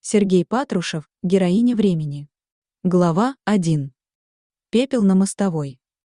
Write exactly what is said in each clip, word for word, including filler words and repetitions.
Сергей Патрушев, героиня времени. Глава один. Пепел на мостовой.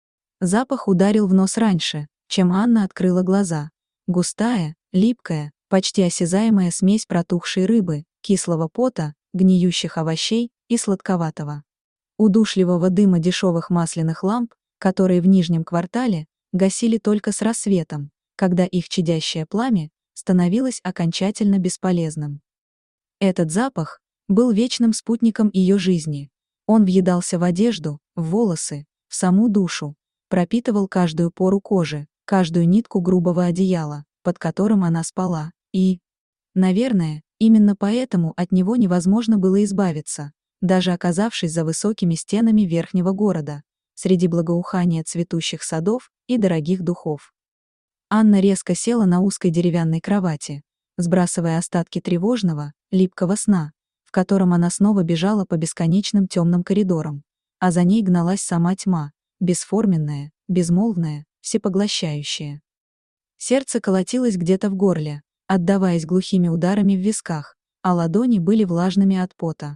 Запах ударил в нос раньше, чем Анна открыла глаза. Густая, липкая, почти осязаемая смесь протухшей рыбы, кислого пота, гниющих овощей и сладковатого. Удушливого дыма дешевых масляных ламп, которые в нижнем квартале гасили только с рассветом, когда их чадящее пламя становилось окончательно бесполезным. Этот запах был вечным спутником ее жизни. Он въедался в одежду, в волосы, в саму душу, пропитывал каждую пору кожи, каждую нитку грубого одеяла, под которым она спала, и, наверное, именно поэтому от него невозможно было избавиться, даже оказавшись за высокими стенами верхнего города, среди благоухания цветущих садов и дорогих духов. Анна резко села на узкой деревянной кровати, сбрасывая остатки тревожного, липкого сна, в котором она снова бежала по бесконечным темным коридорам, а за ней гналась сама тьма, бесформенная, безмолвная, всепоглощающая. Сердце колотилось где-то в горле, отдаваясь глухими ударами в висках, а ладони были влажными от пота.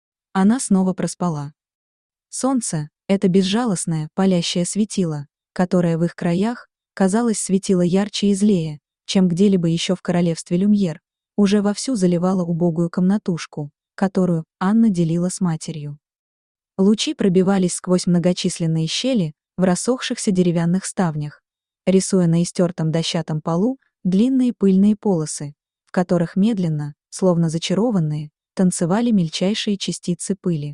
Она снова проспала. Солнце — это безжалостное, палящее светило, которое в их краях, казалось, светило ярче и злее, чем где-либо еще в королевстве Люмьер, уже вовсю заливала убогую комнатушку, которую Анна делила с матерью. Лучи пробивались сквозь многочисленные щели в рассохшихся деревянных ставнях, рисуя на истертом дощатом полу длинные пыльные полосы, в которых медленно, словно зачарованные, танцевали мельчайшие частицы пыли.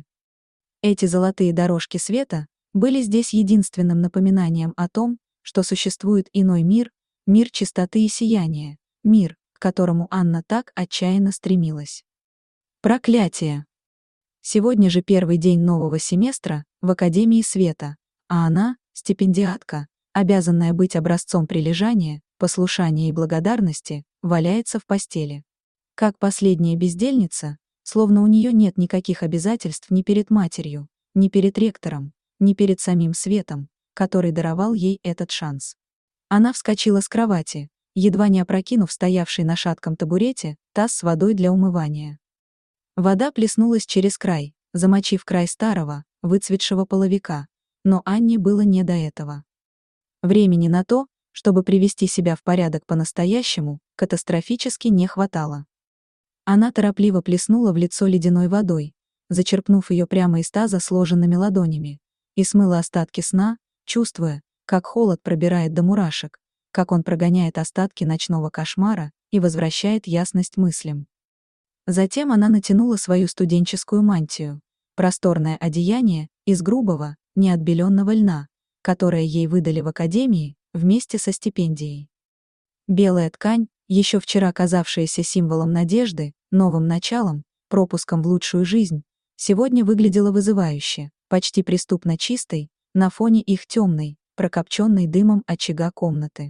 Эти золотые дорожки света были здесь единственным напоминанием о том, что существует иной мир, мир чистоты и сияния, мир, к которому Анна так отчаянно стремилась. Проклятие! Сегодня же первый день нового семестра в Академии Света, а она, стипендиатка, обязанная быть образцом прилежания, послушания и благодарности, валяется в постели. Как последняя бездельница, словно у нее нет никаких обязательств ни перед матерью, ни перед ректором, ни перед самим светом, который даровал ей этот шанс. Она вскочила с кровати, едва не опрокинув стоявший на шатком табурете таз с водой для умывания. Вода плеснулась через край, замочив край старого, выцветшего половика, но Анне было не до этого. Времени на то, чтобы привести себя в порядок по-настоящему, катастрофически не хватало. Она торопливо плеснула в лицо ледяной водой, зачерпнув ее прямо из таза сложенными ладонями, и смыла остатки сна, чувствуя, как холод пробирает до мурашек, как он прогоняет остатки ночного кошмара и возвращает ясность мыслям. Затем она натянула свою студенческую мантию, просторное одеяние из грубого, неотбеленного льна, которое ей выдали в академии вместе со стипендией. Белая ткань, еще вчера казавшаяся символом надежды, новым началом, пропуском в лучшую жизнь, сегодня выглядела вызывающе, почти преступно чистой, на фоне их темной, прокопченной дымом очага комнаты.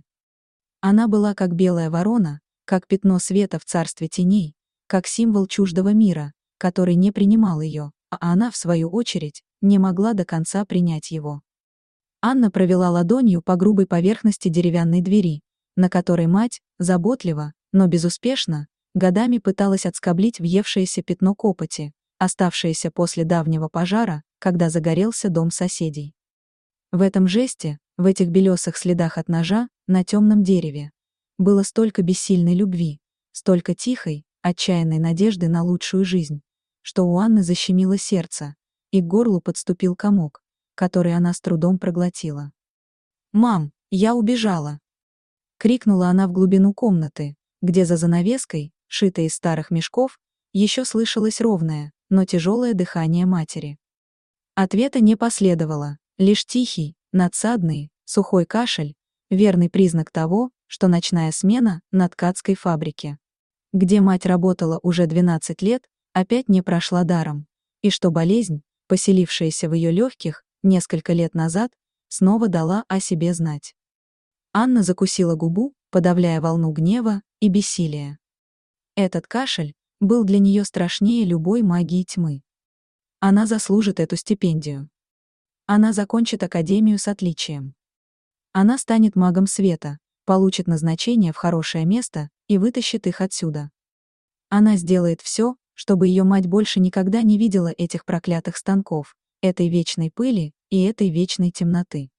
Она была как белая ворона, как пятно света в царстве теней, как символ чуждого мира, который не принимал ее, а она, в свою очередь, не могла до конца принять его. Анна провела ладонью по грубой поверхности деревянной двери, на которой мать, заботливо, но безуспешно, годами пыталась отскоблить въевшееся пятно копоти, оставшееся после давнего пожара, когда загорелся дом соседей. В этом жесте, в этих белесых следах от ножа, на темном дереве, было столько бессильной любви, столько тихой, отчаянной надежды на лучшую жизнь, что у Анны защемило сердце, и к горлу подступил комок, который она с трудом проглотила. «Мам, я убежала!» — крикнула она в глубину комнаты, где за занавеской, шитой из старых мешков, еще слышалось ровное, но тяжелое дыхание матери. Ответа не последовало, лишь тихий, надсадный, сухой кашель, верный признак того, что ночная смена на ткацкой фабрике, где мать работала уже двенадцать лет, опять не прошла даром, и что болезнь, поселившаяся в ее легких несколько лет назад, снова дала о себе знать. Анна закусила губу, подавляя волну гнева и бессилия. Этот кашель был для нее страшнее любой магии тьмы. Она заслужит эту стипендию. Она закончит академию с отличием. Она станет магом света, получит назначение в хорошее место и вытащит их отсюда. Она сделает все, чтобы ее мать больше никогда не видела этих проклятых станков, этой вечной пыли и этой вечной темноты.